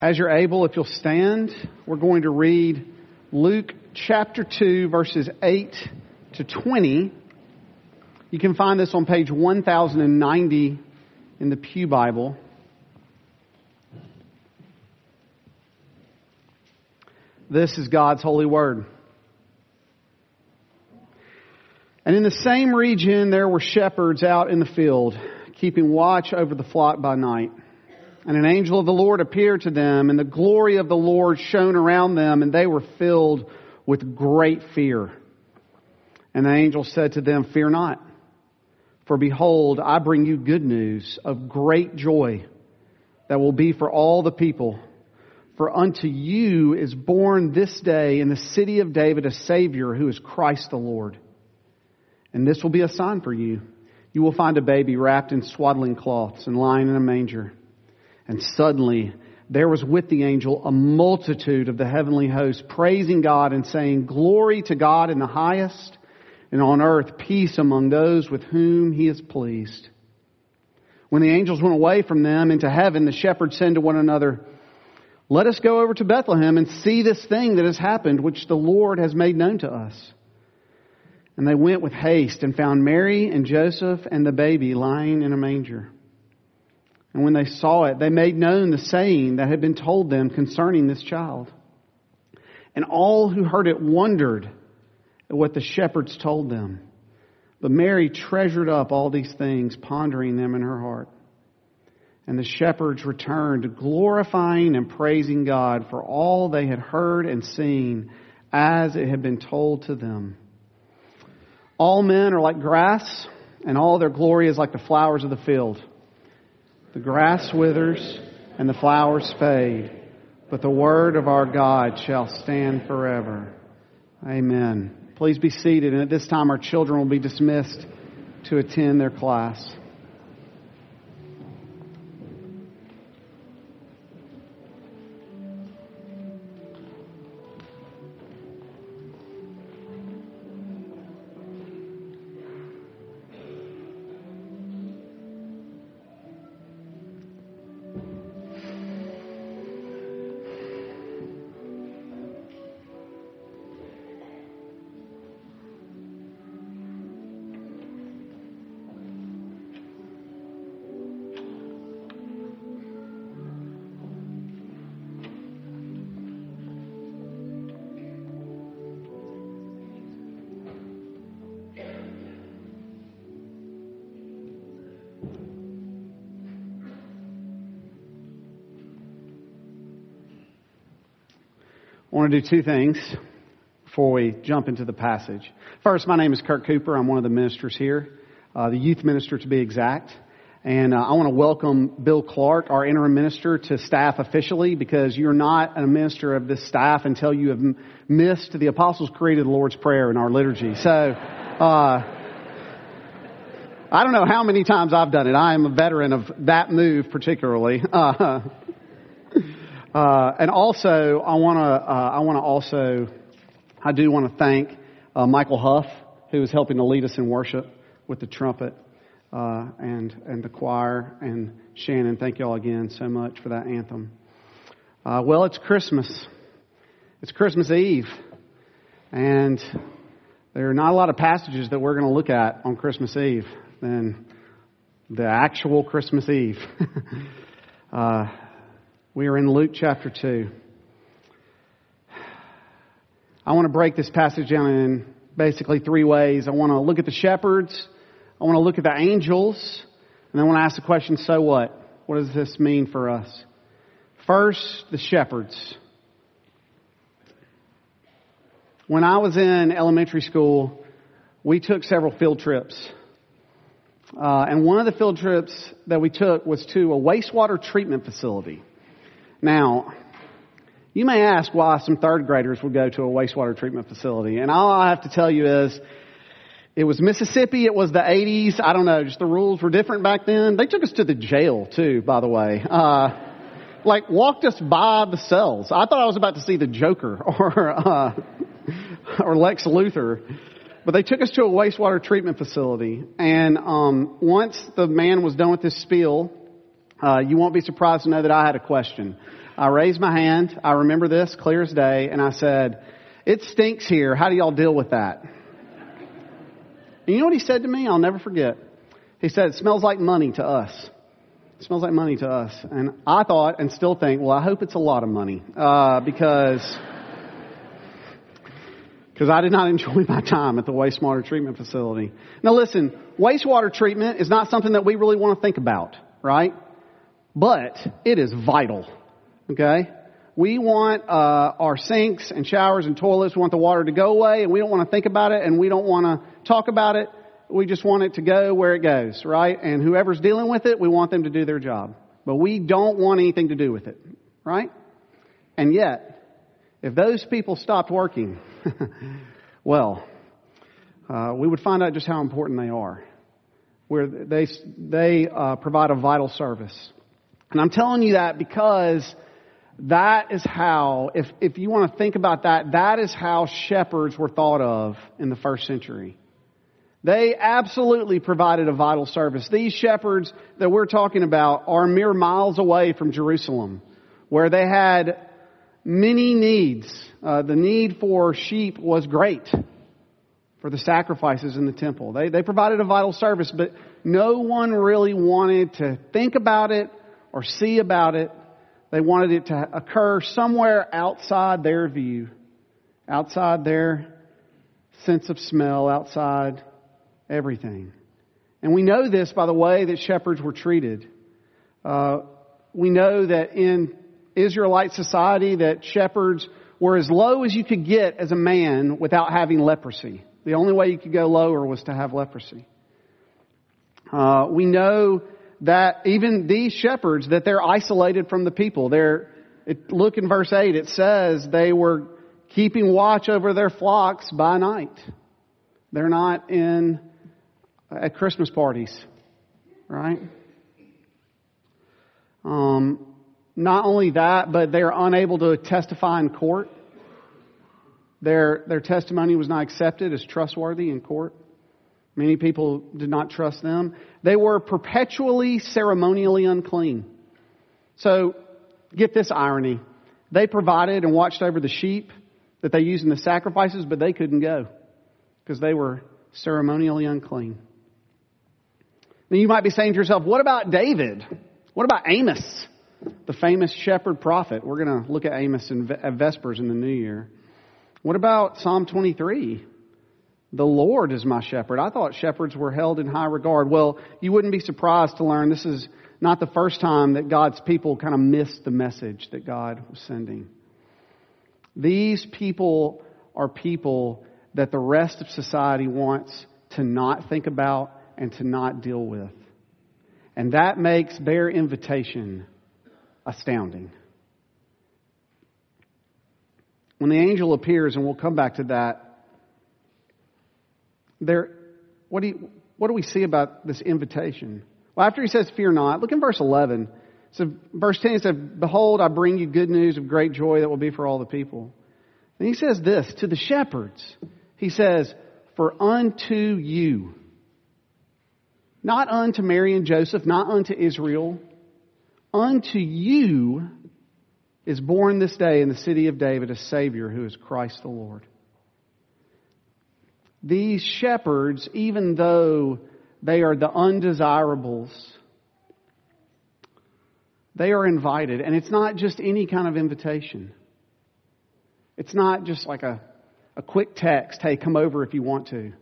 As you're able, if you'll stand, we're going to read Luke chapter 2, verses 8 to 20. You can find this on page 1090 in the Pew Bible. This is God's holy word. And in the same region there were shepherds out in the field, keeping watch over the flock by night. And an angel of the Lord appeared to them, and the glory of the Lord shone around them, and they were filled with great fear. And the angel said to them, "Fear not, for behold, I bring you good news of great joy that will be for all the people. For unto you is born this day in the city of David a Savior, who is Christ the Lord. And this will be a sign for you. You will find a baby wrapped in swaddling cloths and lying in a manger." And suddenly there was with the angel a multitude of the heavenly host, praising God and saying, "Glory to God in the highest, and on earth peace among those with whom He is pleased." When the angels went away from them into heaven, the shepherds said to one another, "Let us go over to Bethlehem and see this thing that has happened, which the Lord has made known to us." And they went with haste and found Mary and Joseph and the baby lying in a manger. And when they saw it, they made known the saying that had been told them concerning this child. And all who heard it wondered at what the shepherds told them. But Mary treasured up all these things, pondering them in her heart. And the shepherds returned, glorifying and praising God for all they had heard and seen, as it had been told to them. All men are like grass, and all their glory is like the flowers of the field. The grass withers and the flowers fade, but the word of our God shall stand forever. Amen. Please be seated, and at this time our children will be dismissed to attend their class. I want to do two things before we jump into the passage. First, my name is Kirk Cooper. I'm one of the ministers here, the youth minister to be exact. And I want to welcome Bill Clark, our interim minister, to staff officially, because you're not a minister of this staff until you have missed the Apostles' Creed of the Lord's Prayer in our liturgy. So, I don't know how many times I've done it. I am a veteran of that move particularly. And also, I do want to thank Michael Huff, who is helping to lead us in worship with the trumpet and the choir. And Shannon, thank you all again so much for that anthem. Well, it's Christmas. It's Christmas Eve. And there are not a lot of passages that we're going to look at on Christmas Eve than the actual Christmas Eve. We are in Luke chapter 2. I want to break this passage down in basically three ways. I want to look at the shepherds. I want to look at the angels. And then I want to ask the question, so what? What does this mean for us? First, the shepherds. When I was in elementary school, we took several field trips. And one of the field trips that we took was to a wastewater treatment facility. Now, you may ask why some third graders would go to a wastewater treatment facility. And all I have to tell you is, it was Mississippi, it was the 80s, I don't know, just the rules were different back then. They took us to the jail too, by the way. Walked us by the cells. I thought I was about to see the Joker or Lex Luthor. But they took us to a wastewater treatment facility. And once the man was done with his spiel, you won't be surprised to know that I had a question. I raised my hand. I remember this clear as day. And I said, "It stinks here. How do y'all deal with that?" And you know what he said to me? I'll never forget. He said, "It smells like money to us." It smells like money to us. And I thought and still think, well, I hope it's a lot of money. Because I did not enjoy my time at the wastewater treatment facility. Now listen, wastewater treatment is not something that we really want to think about, right? But it is vital, okay? We want our sinks and showers and toilets, we want the water to go away, and we don't want to think about it, and we don't want to talk about it. We just want it to go where it goes, right? And whoever's dealing with it, we want them to do their job. But we don't want anything to do with it, right? And yet, if those people stopped working, well, we would find out just how important they are. Where they provide a vital service. And I'm telling you that because that is how, if you want to think about that, that is how shepherds were thought of in the first century. They absolutely provided a vital service. These shepherds that we're talking about are mere miles away from Jerusalem, where they had many needs. The need for sheep was great for the sacrifices in the temple. They provided a vital service, but no one really wanted to think about it or see about it. They wanted it to occur somewhere outside their view, outside their sense of smell, outside everything. And we know this by the way that shepherds were treated. We know that in Israelite society that shepherds were as low as you could get as a man without having leprosy. The only way you could go lower was to have leprosy. We know that even these shepherds, that they're isolated from the people. Look in verse 8, it says they were keeping watch over their flocks by night. They're not at Christmas parties, right? Not only that, but they're unable to testify in court. Their testimony was not accepted as trustworthy in court. Many people did not trust them. They were perpetually ceremonially unclean. So, get this irony. They provided and watched over the sheep that they used in the sacrifices, but they couldn't go because they were ceremonially unclean. Now you might be saying to yourself, what about David? What about Amos, the famous shepherd prophet? We're going to look at Amos at Vespers in the new year. What about Psalm 23? The Lord is my shepherd. I thought shepherds were held in high regard. Well, you wouldn't be surprised to learn this is not the first time that God's people kind of missed the message that God was sending. These people are people that the rest of society wants to not think about and to not deal with. And that makes their invitation astounding. When the angel appears, and we'll come back to that, what do we see about this invitation? Well, after he says, "Fear not," look in verse 11. So verse 10 says, "Behold, I bring you good news of great joy that will be for all the people." And he says this, to the shepherds. He says, "For unto you," not unto Mary and Joseph, not unto Israel, "unto you is born this day in the city of David a Savior who is Christ the Lord." These shepherds, even though they are the undesirables, they are invited. And it's not just any kind of invitation. It's not just like a quick text, "Hey, come over if you want to."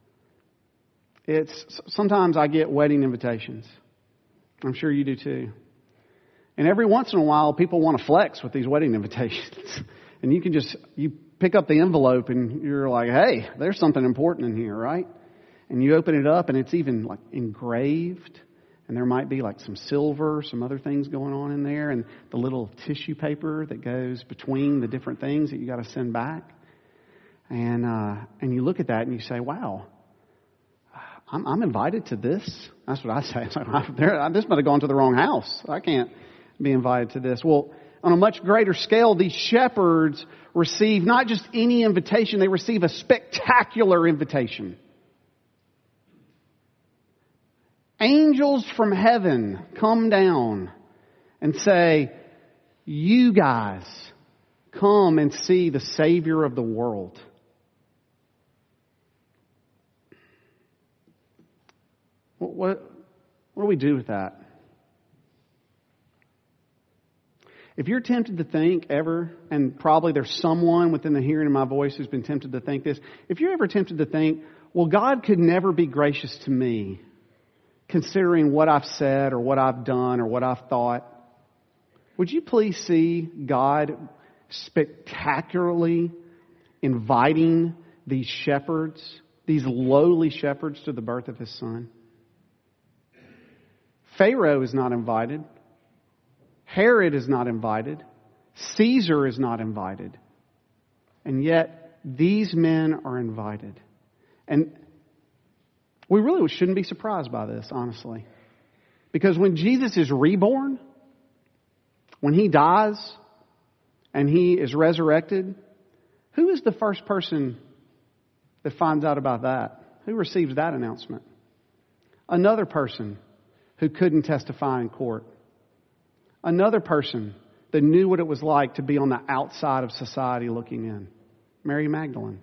Sometimes I get wedding invitations. I'm sure you do too. And every once in a while, people want to flex with these wedding invitations. And you pick up the envelope and you're like, "Hey, there's something important in here," right? And you open it up and it's even like engraved. And there might be like some silver, some other things going on in there. And the little tissue paper that goes between the different things that you got to send back. And you look at that and you say, "Wow, I'm invited to this." That's what I say. It's like, this might have gone to the wrong house. I can't be invited to this. Well, on a much greater scale, these shepherds receive not just any invitation, they receive a spectacular invitation. Angels from heaven come down and say, you guys come and see the Savior of the world. What do we do with that? If you're tempted to think ever, and probably there's someone within the hearing of my voice who's been tempted to think this, if you're ever tempted to think, well, God could never be gracious to me, considering what I've said or what I've done or what I've thought, would you please see God spectacularly inviting these shepherds, these lowly shepherds, to the birth of His Son? Pharaoh is not invited. Herod is not invited. Caesar is not invited. And yet, these men are invited. And we really shouldn't be surprised by this, honestly. Because when Jesus is reborn, when He dies and He is resurrected, who is the first person that finds out about that? Who receives that announcement? Another person who couldn't testify in court. Another person that knew what it was like to be on the outside of society looking in. Mary Magdalene.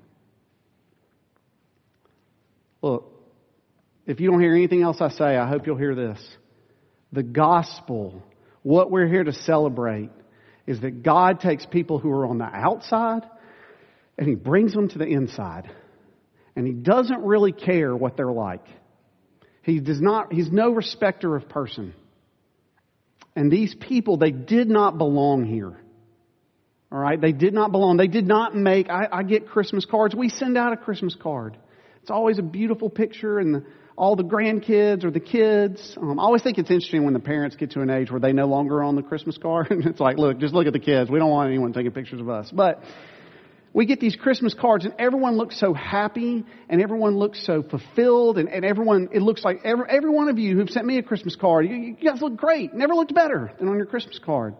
Look, if you don't hear anything else I say, I hope you'll hear this. The gospel, what we're here to celebrate, is that God takes people who are on the outside and He brings them to the inside. And He doesn't really care what they're like. He's no respecter of person. And these people, they did not belong here. All right? They did not belong. They did not make, I get Christmas cards. We send out a Christmas card. It's always a beautiful picture and all the grandkids or the kids. I always think it's interesting when the parents get to an age where they no longer are on the Christmas card. And it's like, look, just look at the kids. We don't want anyone taking pictures of us. But we get these Christmas cards and everyone looks so happy and everyone looks so fulfilled and everyone, it looks like every one of you who've sent me a Christmas card, you guys look great. Never looked better than on your Christmas card.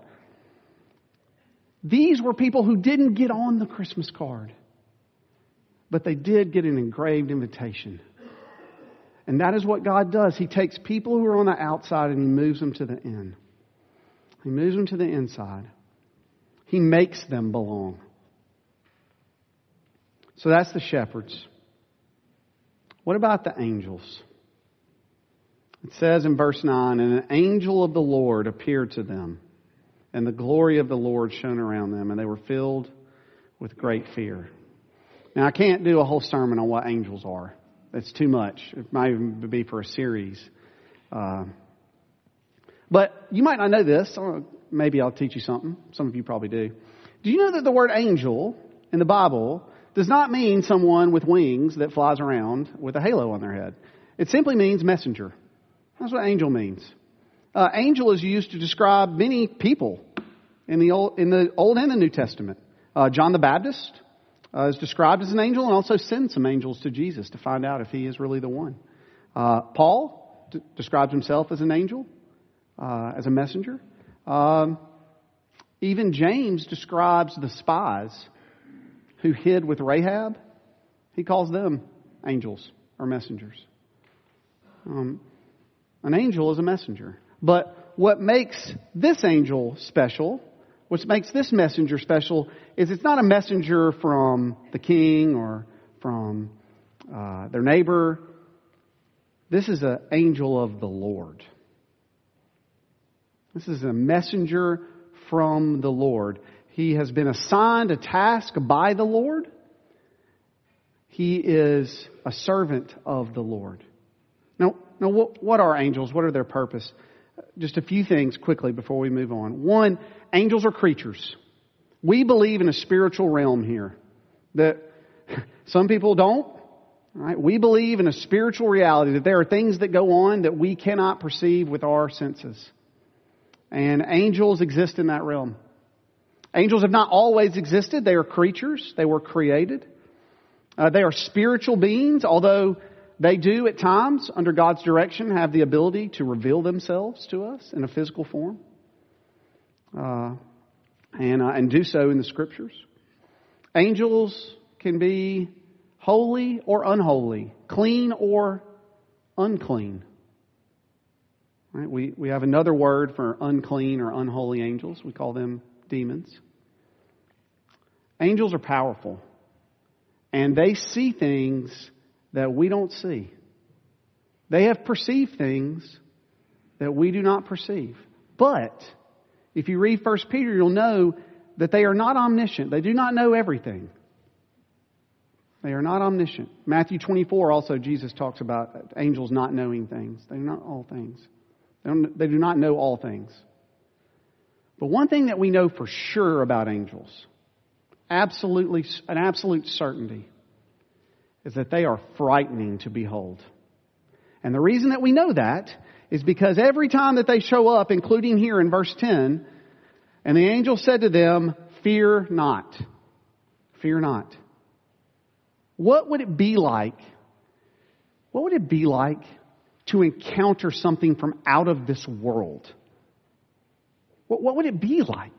These were people who didn't get on the Christmas card, but they did get an engraved invitation. And that is what God does. He takes people who are on the outside and He moves them to the in. He moves them to the inside. He makes them belong. So that's the shepherds. What about the angels? It says in verse 9, and an angel of the Lord appeared to them, and the glory of the Lord shone around them, and they were filled with great fear. Now, I can't do a whole sermon on what angels are. That's too much. It might even be for a series. But you might not know this. Maybe I'll teach you something. Some of you probably do. Do you know that the word angel in the Bible does not mean someone with wings that flies around with a halo on their head? It simply means messenger. That's what angel means. Angel is used to describe many people in the Old and the New Testament. John the Baptist is described as an angel and also sends some angels to Jesus to find out if he is really the one. Paul describes himself as an angel, as a messenger. Even James describes the spies who hid with Rahab. He calls them angels or messengers. An angel is a messenger. But what makes this angel special, what makes this messenger special, is it's not a messenger from the king or from their neighbor. This is an angel of the Lord. This is a messenger from the Lord. He has been assigned a task by the Lord. He is a servant of the Lord. Now, what are angels? What are their purpose? Just a few things quickly before we move on. One, angels are creatures. We believe in a spiritual realm here that some people don't. Right? We believe in a spiritual reality, that there are things that go on that we cannot perceive with our senses. And angels exist in that realm. Angels have not always existed. They are creatures. They were created. They are spiritual beings, although they do at times, under God's direction, have the ability to reveal themselves to us in a physical form. And do so in the Scriptures. Angels can be holy or unholy, clean or unclean. Right? We have another word for unclean or unholy angels. We call them demons. Angels are powerful. And they see things that we don't see. They have perceived things that we do not perceive. But if you read 1 Peter, you'll know that they are not omniscient. They do not know everything. They are not omniscient. Matthew 24 also, Jesus talks about angels not knowing things. They are not all things. They do not know all things. But one thing that we know for sure about angels, an absolute certainty, is that they are frightening to behold. And the reason that we know that is because every time that they show up, including here in verse 10, and the angel said to them, "Fear not. Fear not." What would it be like? What would it be like to encounter something from out of this world? What would it be like?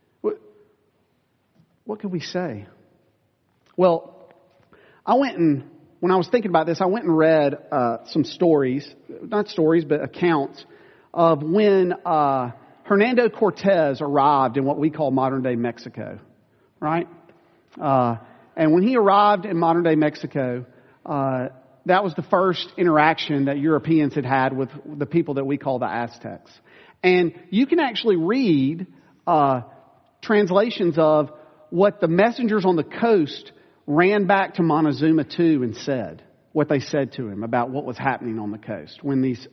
What could we say? Well, when I was thinking about this, I went and read some stories, not stories, but accounts of when Hernando Cortez arrived in what we call modern-day Mexico, right? And when he arrived in modern-day Mexico, that was the first interaction that Europeans had had with the people that we call the Aztecs. And you can actually read translations of what the messengers on the coast ran back to Montezuma II and said, what they said to him about what was happening on the coast when these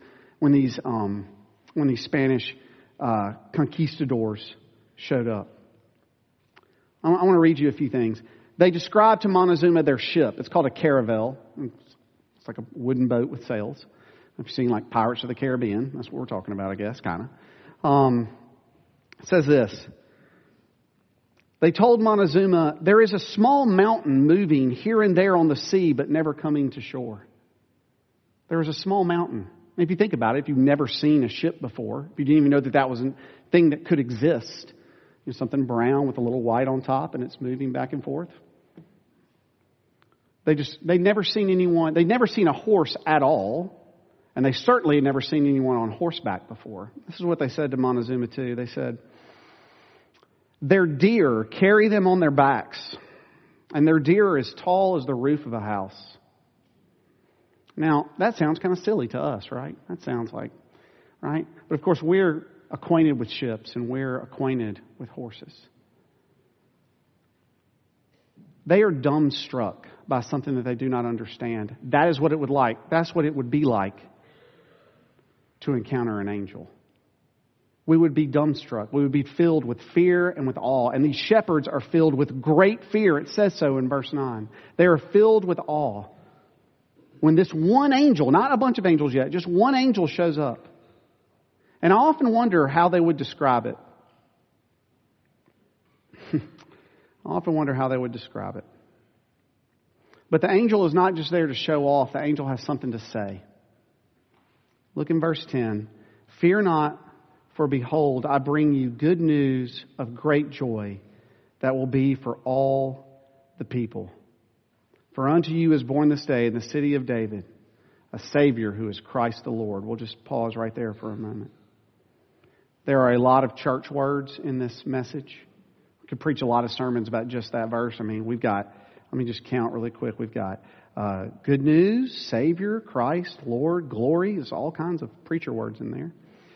Spanish conquistadors showed up. I want to read you a few things. They described to Montezuma their ship. It's called a caravel. It's like a wooden boat with sails. If you've seen like Pirates of the Caribbean, that's what we're talking about, I guess, kind of. It says this. They told Montezuma, "There is a small mountain moving here and there on the sea, but never coming to shore." There is a small mountain. And if you think about it, if you've never seen a ship before, if you didn't even know that that was a thing that could exist, something brown with a little white on top and it's moving back and forth. They'd never seen anyone, they'd never seen a horse at all, and they certainly had never seen anyone on horseback before. This is what they said to Montezuma too. They said, "Their deer carry them on their backs, and their deer are as tall as the roof of a house." Now, that sounds kind of silly to us, right? That sounds like, right? But of course, we're acquainted with ships and we're acquainted with horses. They are dumbstruck by something that they do not understand. That is what it would like. That's what it would be like to encounter an angel. We would be dumbstruck. We would be filled with fear and with awe. And these shepherds are filled with great fear. It says so in verse 9. They are filled with awe. When this one angel, not a bunch of angels yet, just one angel shows up. And I often wonder how they would describe it. But the angel is not just there to show off. The angel has something to say. Look in verse 10. "Fear not, for behold, I bring you good news of great joy that will be for all the people. For unto you is born this day in the city of David a Savior who is Christ the Lord." We'll just pause right there for a moment. There are a lot of church words in this message. We could preach a lot of sermons about just that verse. I mean, let me just count really quick. We've got good news, Savior, Christ, Lord, glory. There's all kinds of preacher words in there.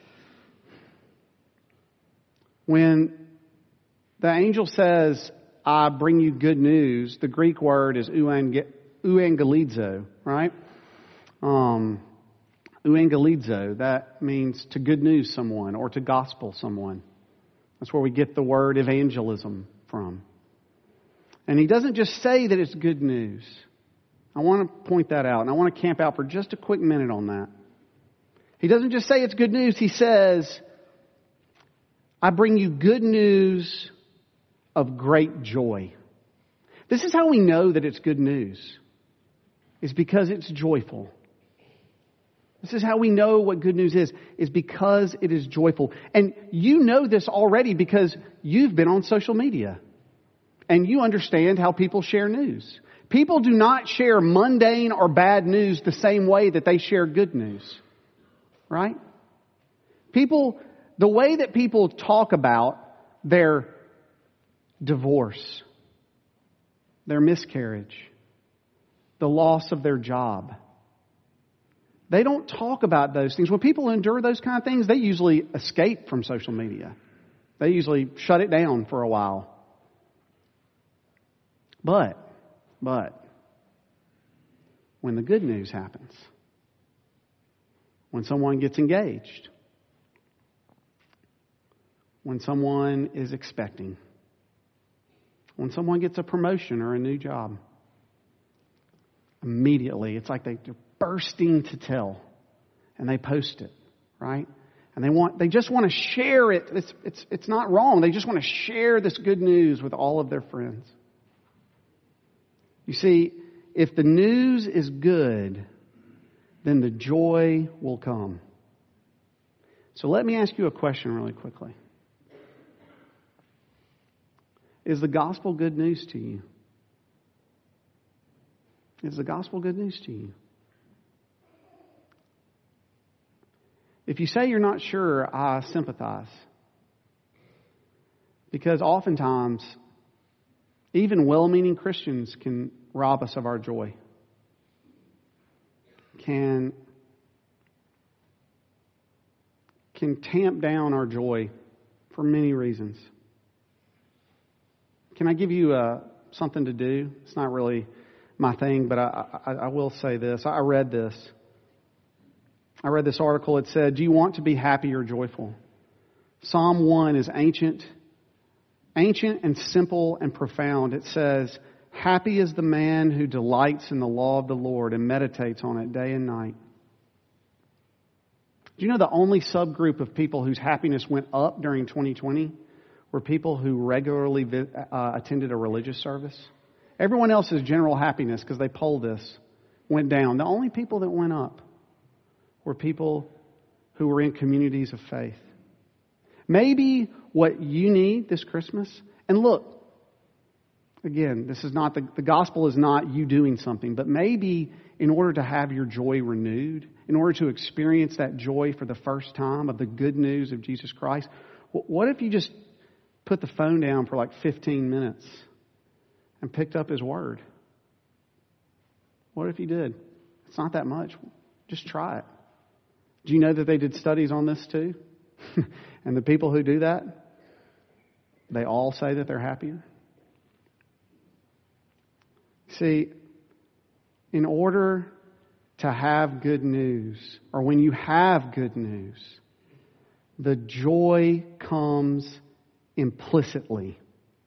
When the angel says, "I bring you good news," the Greek word is euangelizo, right? Euangelizo, that means to good news someone or to gospel someone. That's where we get the word evangelism from. And he doesn't just say that it's good news. I want to point that out, and I want to camp out for just a quick minute on that. He doesn't just say it's good news. He says, "I bring you good news of great joy." This is how we know that it's good news. It's because it's joyful. This is how we know what good news is because it is joyful. And you know this already because you've been on social media. And you understand how people share news. People do not share mundane or bad news the same way that they share good news. Right? The way that people talk about their divorce, their miscarriage, the loss of their job. They don't talk about those things. When people endure those kind of things, they usually escape from social media. They usually shut it down for a while. But, when the good news happens, when someone gets engaged, when someone is expecting, when someone gets a promotion or a new job, immediately it's like they're bursting to tell, and they post it, right? And they just want to share it. It's not wrong. They just want to share this good news with all of their friends. You see, if the news is good, then the joy will come. So let me ask you a question really quickly. Is the gospel good news to you? Is the gospel good news to you? If you say you're not sure, I sympathize. Because oftentimes, even well-meaning Christians can rob us of our joy. Can tamp down our joy for many reasons. Can I give you something to do? It's not really my thing, but I will say this. I read this article. It said, do you want to be happy or joyful? Psalm 1 is ancient and simple and profound. It says, happy is the man who delights in the law of the Lord and meditates on it day and night. Do you know the only subgroup of people whose happiness went up during 2020 were people who regularly attended a religious service? Everyone else's general happiness, because they polled this, went down. The only people that went up were people who were in communities of faith. Maybe what you need this Christmas, and look, again, this is not the gospel is not you doing something, but maybe in order to have your joy renewed, in order to experience that joy for the first time of the good news of Jesus Christ, what if you just put the phone down for like 15 minutes and picked up His Word? What if you did? It's not that much. Just try it. Do you know that they did studies on this too? And the people who do that, they all say that they're happier. See, in order to have good news, or when you have good news, the joy comes implicitly.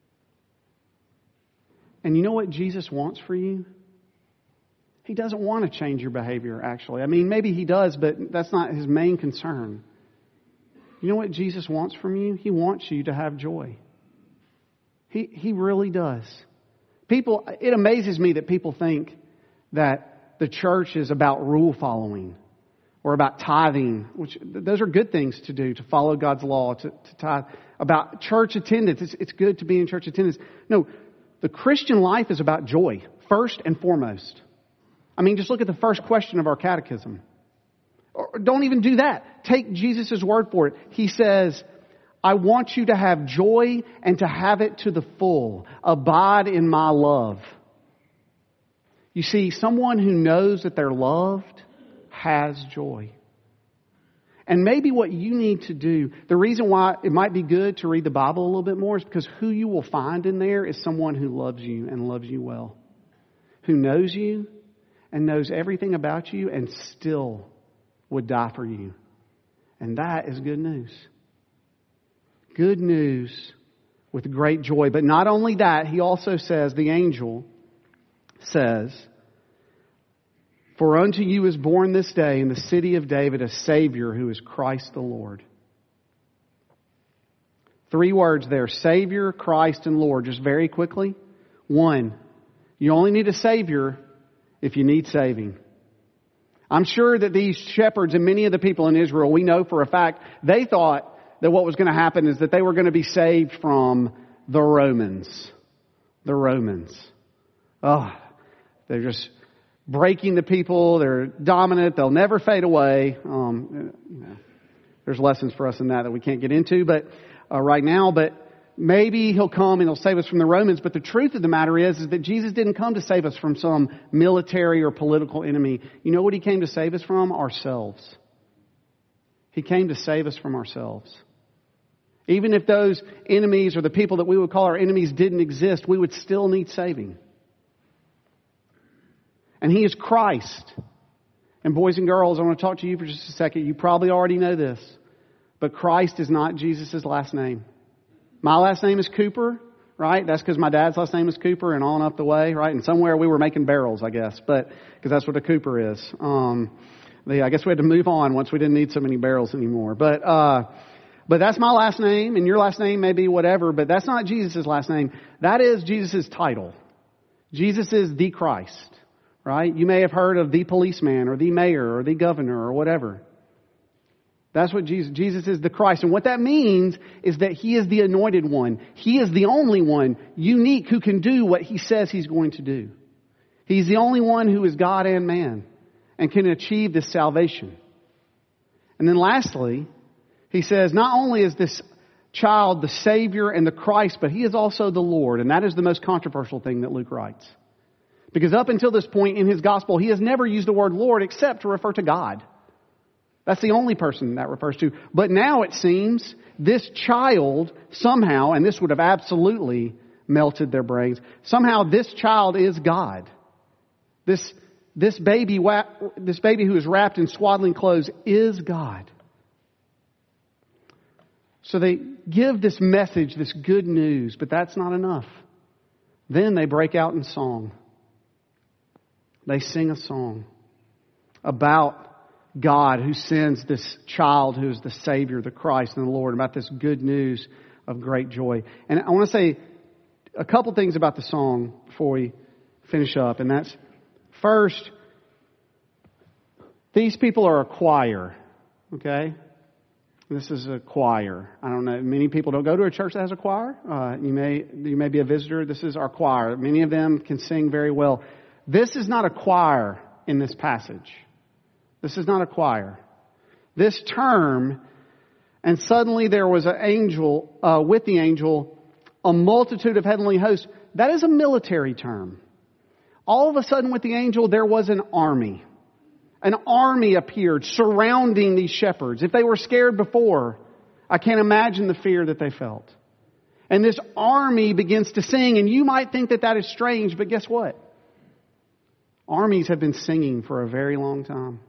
And you know what Jesus wants for you? He doesn't want to change your behavior, actually. I mean, maybe He does, but that's not His main concern. You know what Jesus wants from you? He wants you to have joy. He really does. It amazes me that people think that the church is about rule following or about tithing, which those are good things to do, to follow God's law, to tithe. About church attendance, it's good to be in church attendance. No, the Christian life is about joy, first and foremost. I mean, just look at the first question of our catechism. Or don't even do that. Take Jesus' word for it. He says, I want you to have joy and to have it to the full. Abide in my love. You see, someone who knows that they're loved has joy. And maybe what you need to do, the reason why it might be good to read the Bible a little bit more is because who you will find in there is someone who loves you and loves you well. Who knows you and knows everything about you and still would die for you. And that is good news. Good news with great joy. But not only that, he also says, the angel says, for unto you is born this day in the city of David a Savior who is Christ the Lord. 3 words there, Savior, Christ, and Lord. Just very quickly. 1, you only need a Savior if you need saving. I'm sure that these shepherds and many of the people in Israel, we know for a fact, they thought that what was going to happen is that they were going to be saved from the Romans. The Romans. Oh, they're just breaking the people. They're dominant. They'll never fade away. There's lessons for us in that we can't get into, but right now. But maybe He'll come and He'll save us from the Romans, but the truth of the matter is that Jesus didn't come to save us from some military or political enemy. You know what He came to save us from? Ourselves. He came to save us from ourselves. Even if those enemies or the people that we would call our enemies didn't exist, we would still need saving. And He is Christ. And boys and girls, I want to talk to you for just a second. You probably already know this, but Christ is not Jesus' last name. My last name is Cooper, right? That's because my dad's last name is Cooper and on up the way, right? And somewhere we were making barrels, I guess, but because that's what a Cooper is. I guess we had to move on once we didn't need so many barrels anymore. But that's my last name, and your last name may be whatever, but that's not Jesus' last name. That is Jesus' title. Jesus is the Christ, right? You may have heard of the policeman or the mayor or the governor or whatever. That's what Jesus is the Christ. And what that means is that He is the anointed one. He is the only one, unique, who can do what He says He's going to do. He's the only one who is God and man and can achieve this salvation. And then lastly, He says not only is this child the Savior and the Christ, but He is also the Lord. And that is the most controversial thing that Luke writes. Because up until this point in his gospel, he has never used the word Lord except to refer to God. That's the only person that refers to. But now it seems this child somehow, and this would have absolutely melted their brains, somehow this child is God. This baby who is wrapped in swaddling clothes is God. So they give this message, this good news, but that's not enough. Then they break out in song. They sing a song about God who sends this child who is the Savior, the Christ and the Lord, about this good news of great joy. And I want to say a couple things about the song before we finish up. And that's, first, these people are a choir, okay? This is a choir. I don't know. Many people don't go to a church that has a choir. You may be a visitor. This is our choir. Many of them can sing very well. This is not a choir in this passage. This is not a choir. This term, and suddenly there was an angel, with the angel, a multitude of heavenly hosts. That is a military term. All of a sudden with the angel, there was an army. An army appeared surrounding these shepherds. If they were scared before, I can't imagine the fear that they felt. And this army begins to sing, and you might think that that is strange, but guess what? Armies have been singing for a very long time.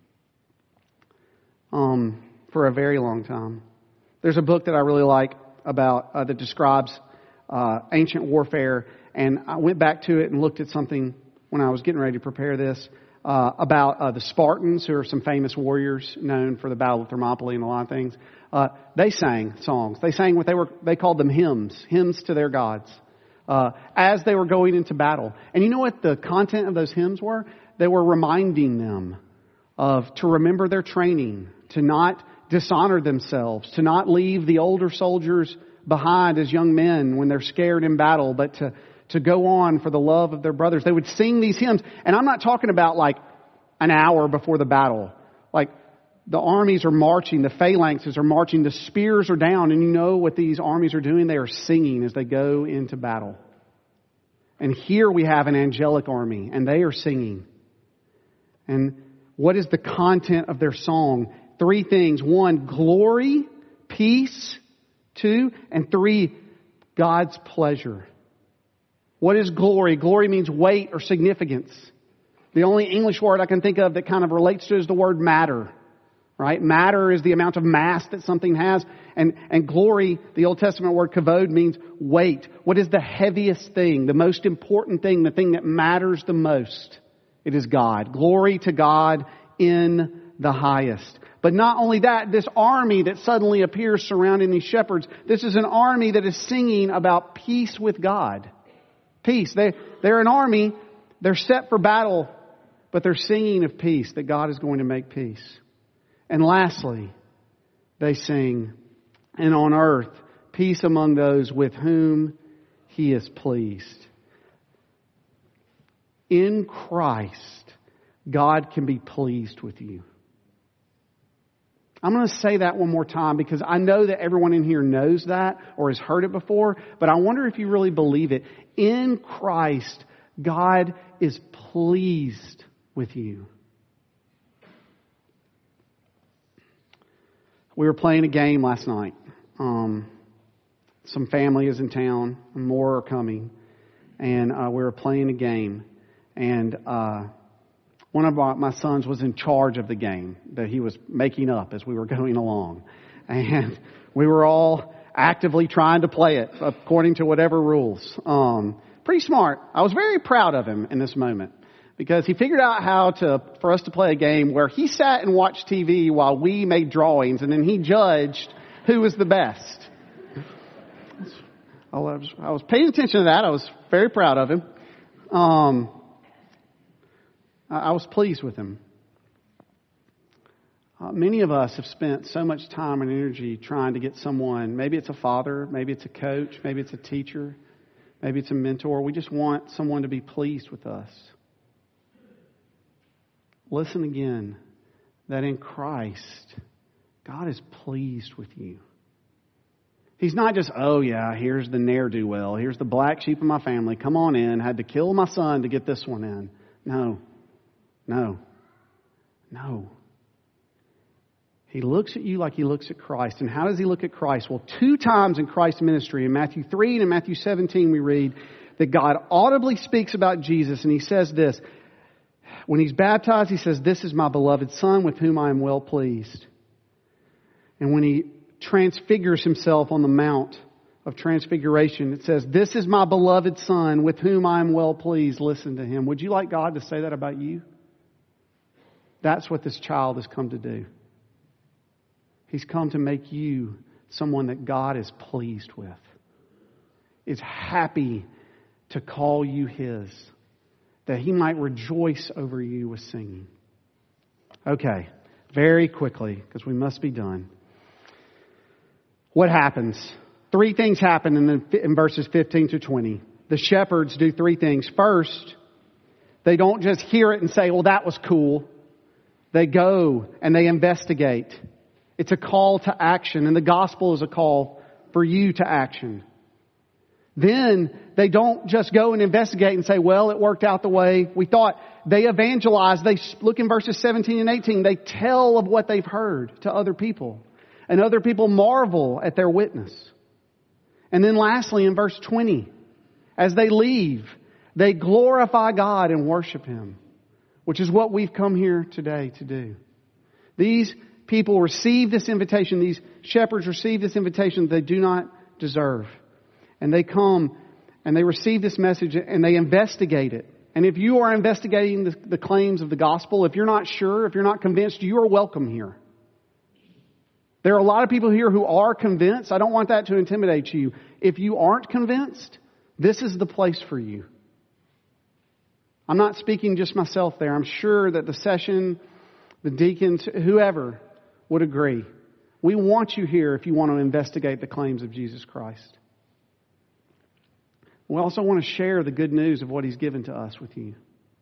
For a very long time. There's a book that I really like about that describes ancient warfare, and I went back to it and looked at something when I was getting ready to prepare this about the Spartans, who are some famous warriors known for the Battle of Thermopylae and a lot of things. They sang songs. They sang what they called them hymns to their gods, as they were going into battle. And you know what the content of those hymns were? They were reminding them to remember their training, to not dishonor themselves, to not leave the older soldiers behind as young men when they're scared in battle, but to go on for the love of their brothers. They would sing these hymns. And I'm not talking about like an hour before the battle. Like the armies are marching, the phalanxes are marching, the spears are down. And you know what these armies are doing? They are singing as they go into battle. And here we have an angelic army, and they are singing. And what is the content of their song? 3 things. 1, glory, peace. 2, and 3, God's pleasure. What is glory? Glory means weight or significance. The only English word I can think of that kind of relates to it is the word matter. Right? Matter is the amount of mass that something has. And glory, the Old Testament word kavod, means weight. What is the heaviest thing? The most important thing, the thing that matters the most? It is God. Glory to God in the highest. But not only that, this army that suddenly appears surrounding these shepherds, this is an army that is singing about peace with God. Peace. They're an army. They're set for battle, but they're singing of peace, that God is going to make peace. And lastly, they sing, and on earth, peace among those with whom He is pleased. In Christ, God can be pleased with you. I'm going to say that one more time because I know that everyone in here knows that or has heard it before, but I wonder if you really believe it. In Christ, God is pleased with you. We were playing a game last night. Some family is in town, and more are coming, and we were playing a game, and one of my sons was in charge of the game that he was making up as we were going along. And we were all actively trying to play it according to whatever rules. Pretty smart. I was very proud of him in this moment because he figured out for us to play a game where he sat and watched TV while we made drawings, and then he judged who was the best. I was paying attention to that. I was very proud of him. I was pleased with him. Many of us have spent so much time and energy trying to get someone, maybe it's a father, maybe it's a coach, maybe it's a teacher, maybe it's a mentor. We just want someone to be pleased with us. Listen again, that in Christ, God is pleased with you. He's not just, oh yeah, here's the ne'er-do-well, here's the black sheep of my family, come on in, had to kill my son to get this one in. No. He looks at you like he looks at Christ. And how does he look at Christ? Well, 2 times in Christ's ministry, in Matthew 3 and in Matthew 17, we read that God audibly speaks about Jesus. And he says this, when he's baptized, he says, this is my beloved Son with whom I am well pleased. And when he transfigures himself on the Mount of Transfiguration, it says, this is my beloved Son with whom I am well pleased. Listen to him. Would you like God to say that about you? That's what this child has come to do. He's come to make you someone that God is pleased with, is happy to call you His, that He might rejoice over you with singing. Okay, very quickly, because we must be done. What happens? 3 things happen in verses 15 to 20. The shepherds do 3 things. First, they don't just hear it and say, well, that was cool. They go and they investigate. It's a call to action, and the gospel is a call for you to action. Then they don't just go and investigate and say, well, it worked out the way we thought. They evangelize. They look in verses 17 and 18. They tell of what they've heard to other people, and other people marvel at their witness. And then lastly, in verse 20, as they leave, they glorify God and worship Him, which is what we've come here today to do. These people receive this invitation. These shepherds receive this invitation they do not deserve. And they come and they receive this message and they investigate it. And if you are investigating the claims of the gospel, if you're not sure, if you're not convinced, you are welcome here. There are a lot of people here who are convinced. I don't want that to intimidate you. If you aren't convinced, this is the place for you. I'm not speaking just myself there. I'm sure that the session, the deacons, whoever would agree. We want you here if you want to investigate the claims of Jesus Christ. We also want to share the good news of what He's given to us with you.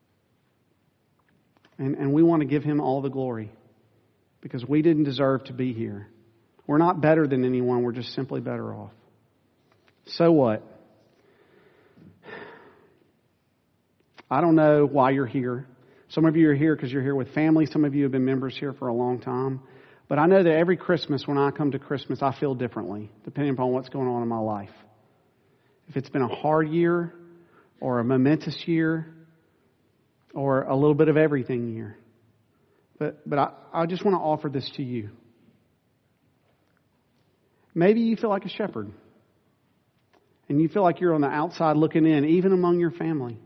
And we want to give Him all the glory because we didn't deserve to be here. We're not better than anyone. We're just simply better off. So what? I don't know why you're here. Some of you are here because you're here with family. Some of you have been members here for a long time. But I know that every Christmas, when I come to Christmas, I feel differently, depending upon what's going on in my life. If it's been a hard year, or a momentous year, or a little bit of everything year. But I just want to offer this to you. Maybe you feel like a shepherd. And you feel like you're on the outside looking in, even among your family.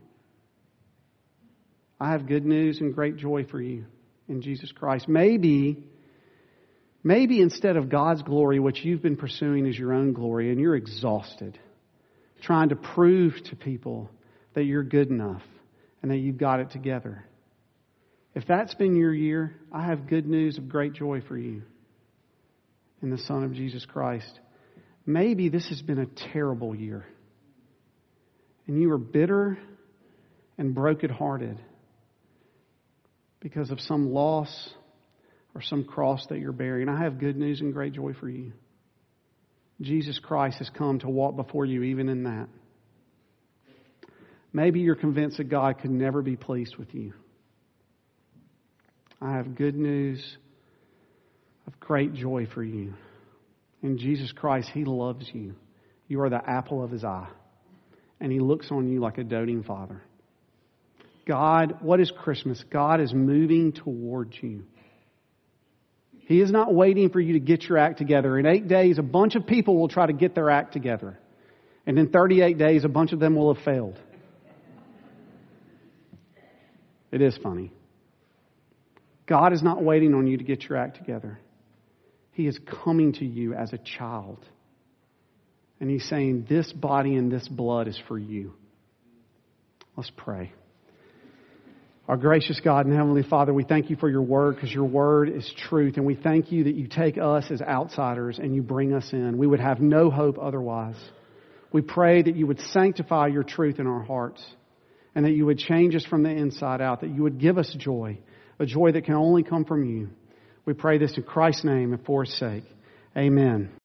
I have good news and great joy for you in Jesus Christ. Maybe instead of God's glory, what you've been pursuing is your own glory, and you're exhausted, trying to prove to people that you're good enough and that you've got it together. If that's been your year, I have good news of great joy for you in the Son of Jesus Christ. Maybe this has been a terrible year, and you are bitter and brokenhearted because of some loss, or some cross that you're bearing, I have good news and great joy for you. Jesus Christ has come to walk before you even in that. Maybe you're convinced that God could never be pleased with you. I have good news of great joy for you. In Jesus Christ, He loves you. You are the apple of His eye. And He looks on you like a doting Father. God, what is Christmas? God is moving towards you. He is not waiting for you to get your act together. In 8 days, a bunch of people will try to get their act together. And in 38 days, a bunch of them will have failed. It is funny. God is not waiting on you to get your act together. He is coming to you as a child. And He's saying, this body and this blood is for you. Let's pray. Our gracious God and Heavenly Father, we thank You for Your Word, because Your Word is truth. And we thank You that You take us as outsiders and You bring us in. We would have no hope otherwise. We pray that You would sanctify Your truth in our hearts, and that You would change us from the inside out, that You would give us joy, a joy that can only come from You. We pray this in Christ's name and for His sake. Amen.